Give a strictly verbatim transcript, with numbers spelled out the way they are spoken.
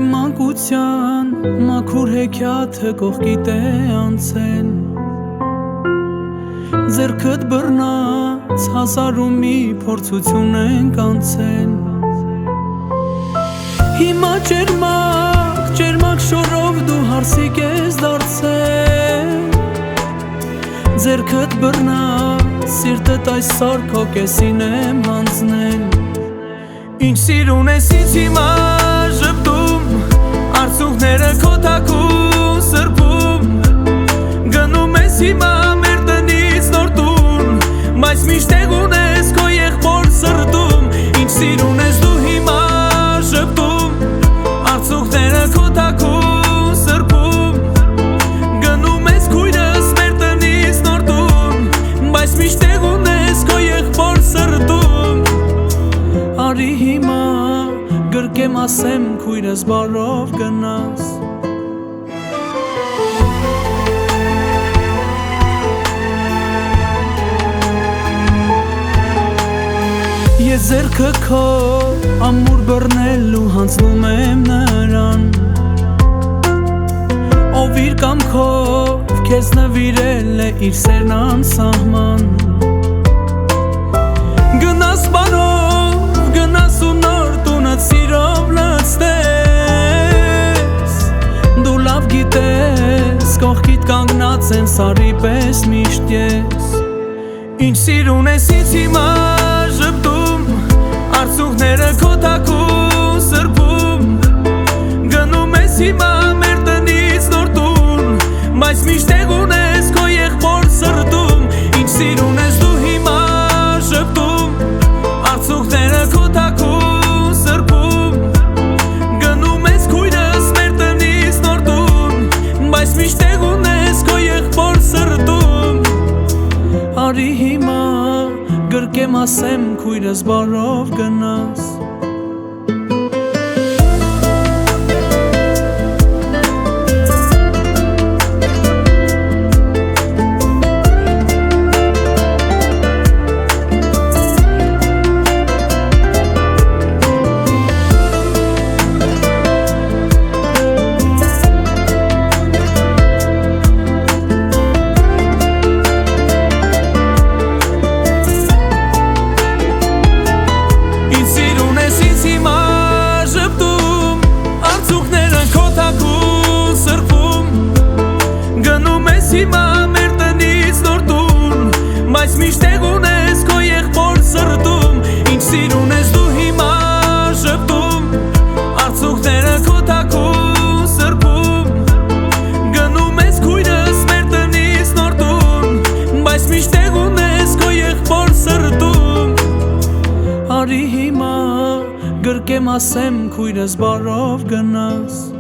մանկության մաքուր հեքիաթը կողքիդ է անցել, ձեռքդ բռնած հազար ու մի փորձություն ենք անցել, հիմա ճերմակ, ճերմակ շորով դու հարսիկ ես դարձել, ձեռքդ բռնած սիրտդ այսօր քո կեսին եմ հանձնել, ինչ սիրուն ես ինձ հիմա ժպտում, արցունքները քո թաքուն սրբում, գնում ես հիմա մեր տնից նոր տուն, բայց միշտ տեղուն ես քո եղբոր սրտում, ինչ սիրուն ես դու հիմա ժպտում, արցունքները քո թաքուն սրբում, գնում ես քույրս մեր տնից նոր տուն, բայց միշտ տեղուն ես քո եղբոր սրտում, արի հիմա գրկեմ ասեմ քույրս բարով գնաս, ես ձեռքը քո ամուր բռնելու հանձնում եմ նրան, ով իր կամքով քեզ նվիրել է իր սերն անսահման, գնաս բարով, գնաս ու նոր տունդ սիրով լցնես, դու լավ գիտես, կողքիդ կանգնած են սարի պես միշտ ես, ինչ սիրուն ես ինձ հիմա ժպտում, արցունքները քո թաքուն սրբում, գնում ես հիմա մեր տնից նոր տուն, բայց միշտ տեղուն ես քո եղբոր սրտում, ինչ սիրուն ես դու հիմա ժպտում, արցունքները քո թաքուն սրբում, գնում ես քույրս մեր տնից նոր տուն, բայց միշտ տեղուն ես քո եղբոր սրտում, արի հիմա գրկեմ ասեմ քույրս բարով գնաս, հիմա մեր տնից նոր տուն, բայց միշտ տեղուն ես քո եղբոր սրտում, ինչ սիրուն ես դու հիմա ժպտում, արցունքները քո թաքուն սրբում, գնում ես քույրս մեր տնից նոր տուն, բայց միշտ տեղուն ես քո եղբոր սրտում, արի հիմա գրկեմ ասեմ քույրս բարով գնաս,